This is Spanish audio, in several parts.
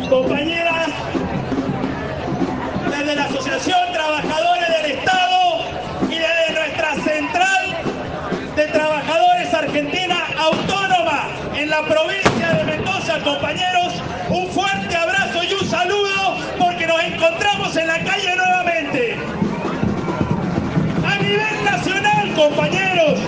Compañeras, desde la Asociación Trabajadores del Estado y desde nuestra Central de Trabajadores Argentina Autónoma en la provincia de Mendoza, compañeros, un fuerte abrazo y un saludo porque nos encontramos en la calle nuevamente. A nivel nacional, compañeros,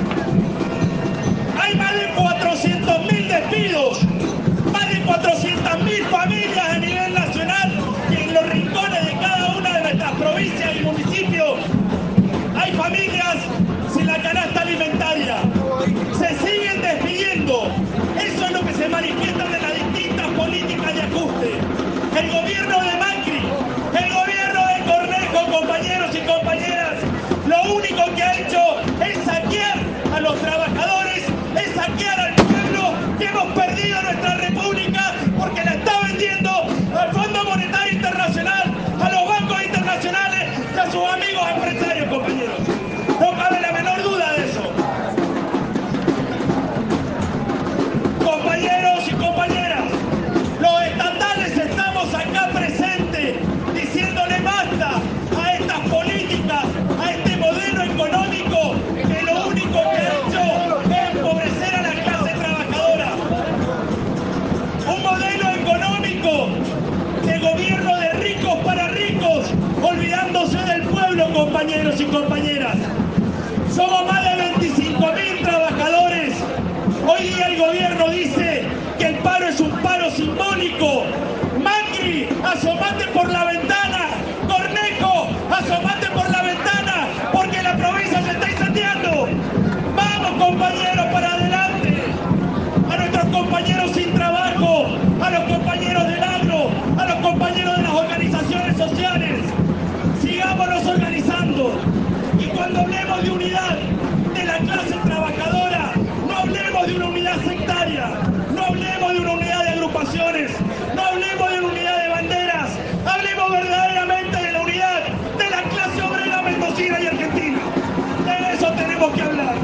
hay más de 400.000 despidos, más de 400.000 familias a nivel nacional y en los rincones de cada una de nuestras provincias y municipios hay familias sin la canasta alimentaria. Se siguen despidiendo. Eso es lo que se manifiesta de las distintas políticas de ajuste. El gobierno de Macri, el gobierno de Cornejo, compañeros y compañeras, lo único que ha hecho es saquear a los trabajadores, es saquear al pueblo, que hemos perdido nuestra república porque la está vendiendo al Fondo Monetario Internacional, a los bancos internacionales y a sus amigos empresarios, compañeros. No cabe la menor duda de eso. Compañeros y compañeras, los estatales estamos acá presentes diciéndole basta a estas políticas, a este modelo económico que lo único que ha hecho es empobrecer a la clase trabajadora. Un modelo económico de gobierno de ricos para ricos, olvidándose del pueblo, compañeros y compañeras. Somos más de 25.000 trabajadores. Hoy día el gobierno dice que el paro es un paro simbólico. Macri, asomate por la ventana. Cornejo, asomate por la ventana, porque la provincia se está incendiando. Vamos, compañeros, para adelante. A nuestros compañeros sin trabajo, a los compañeros del agro, a los compañeros de las organizaciones sociales. Sigámonos organizando. Y cuando hablemos de unidad de la clase trabajadora, no hablemos de una unidad sectaria, no hablemos de una unidad de agrupaciones, no hablemos de una unidad de banderas, hablemos verdaderamente de la unidad de la clase obrera mendocina y argentina. De eso tenemos que hablar.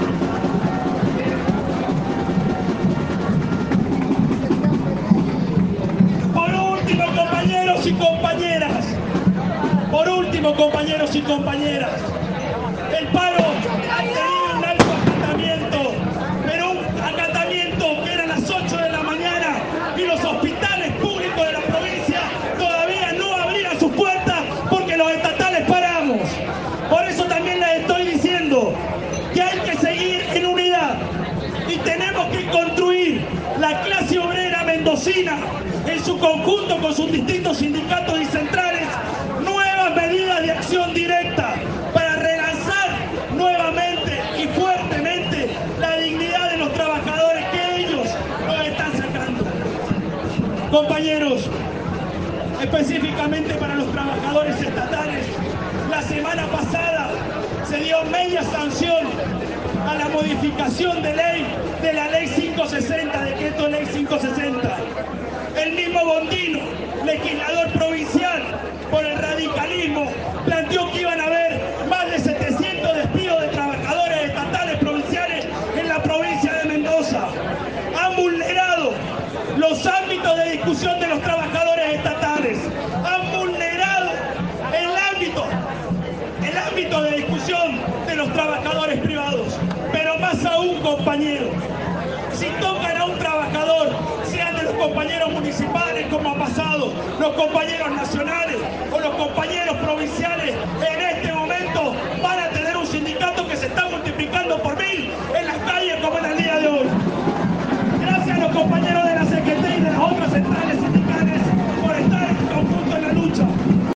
Compañeros y compañeras, el paro ha tenido un alto acatamiento, pero un acatamiento que era a las 8 de la mañana y los hospitales públicos de la provincia todavía no abrían sus puertas porque los estatales paramos. Por eso también les estoy diciendo que hay que seguir en unidad y tenemos que construir la clase obrera mendocina en su conjunto con sus distintos sindicatos y centrales medidas de acción directa para relanzar nuevamente y fuertemente la dignidad de los trabajadores que ellos nos están sacando. Compañeros, específicamente para los trabajadores estatales, la semana pasada se dio media sanción a la modificación de ley de la ley 560, decreto ley 560. El mismo Bondino, legislador provincial por el radicalismo, planteó que iban a haber más de 700 despidos de trabajadores estatales provinciales en la provincia de Mendoza. Han vulnerado los ámbitos de discusión de los trabajadores estatales, han vulnerado el ámbito de discusión de los trabajadores privados. Pero más aún, compañeros, si tocan a un trabajador, sean de los compañeros municipales como ha pasado, los compañeros nacionales o los compañeros provinciales en